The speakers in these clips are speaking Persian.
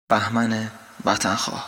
بهمن وطنخواه.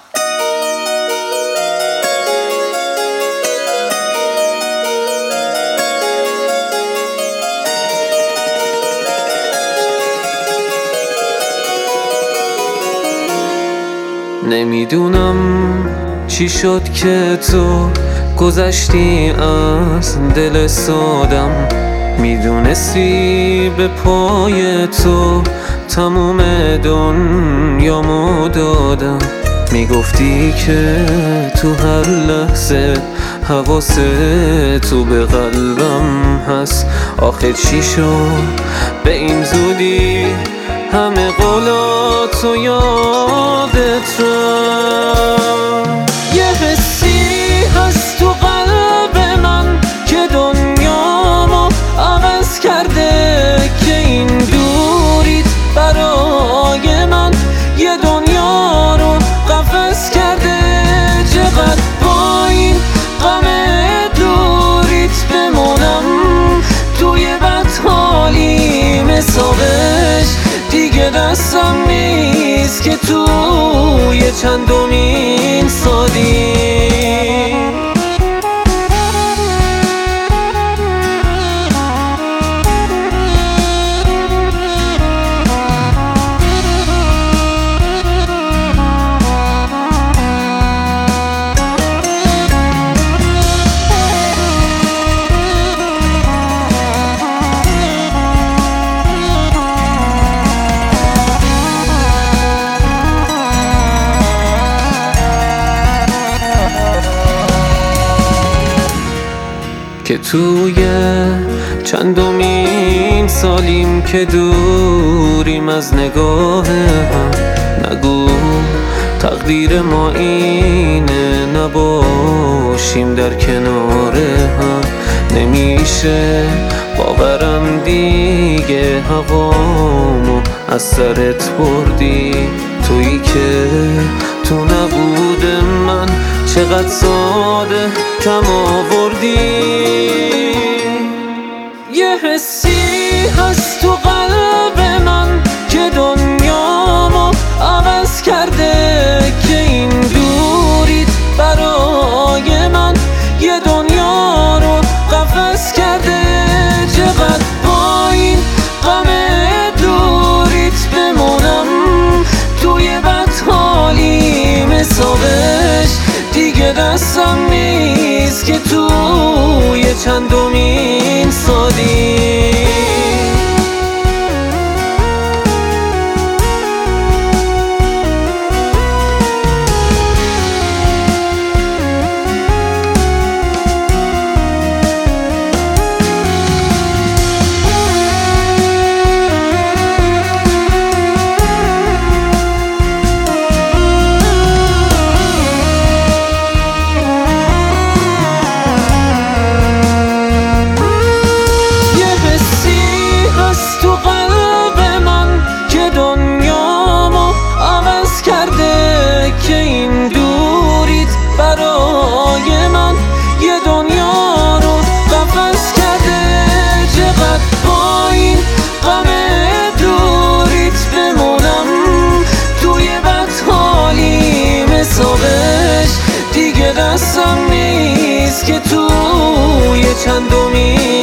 نمیدونم چی شد که تو گذشتی از دل سادم، میدونستی به پای تو تموم دنیامو دادم. میگفتی که تو هر لحظه حواس تو به قلبم هست. آخه چی شد به این زودی همه قولاتو یادت رفت؟ یه حسی هست تو قلب من که دنیامو عوض کرده، که این دوریت برای من یه دنیا رو قفس کرده. چقدر با این غم دوریت بمونم توی بدحالی مسابش دیگه دستم نیست که توی چندمین سالی که توی چندمین سالیم که دوریم از نگاه هم. نگو تقدیر ما اینه نباشیم در کنار هم. نمیشه باورم دیگه هوامو از سرت بردی. تویی که تو نبود من چقدر ساده کم آوردی. یه حسی هست تو قلب من که دنیامو عوض کرده، که این دوریت برای من یه دنیا رو قفس کرده. چقدر با این غم دوریت بمونم توی بدحالی مسابش دیگه دستم نیست که توی چندمین سالی برای من یه دنیا رو قفس کرده. چقدر با این غم دوریت بمونم توی بدحالی مسابش دیگه دستم نیست که توی چندمین